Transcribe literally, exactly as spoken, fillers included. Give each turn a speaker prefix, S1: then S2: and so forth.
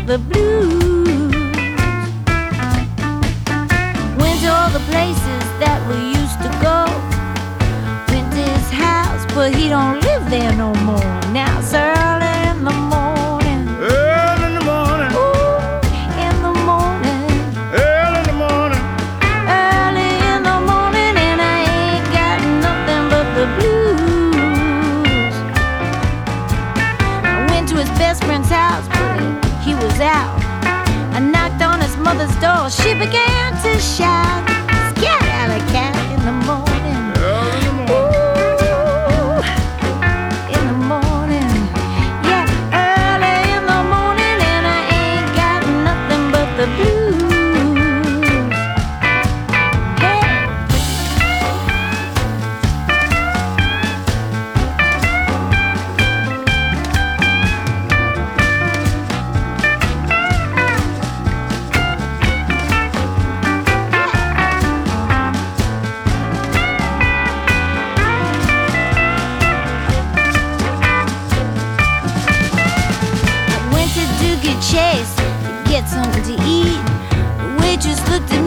S1: the blues. Went to all the places that we used to go. Went to his house, but he don't live there no more. Now it's early in the morning.
S2: Early in the morning.
S1: Ooh, in the morning.
S2: Early in the morning.
S1: Early in the morning, and I ain't got nothing but the blues. I went to his best friend's house, but he was out. I knocked on his mother's door. She began to shout, "Scat alley cat in the morning."
S2: Early in the morning.
S1: Ooh, in the morning. Yeah, early in the morning, and I ain't got nothing but the blues. Hey. Chase to get something to eat. The waitress looked at me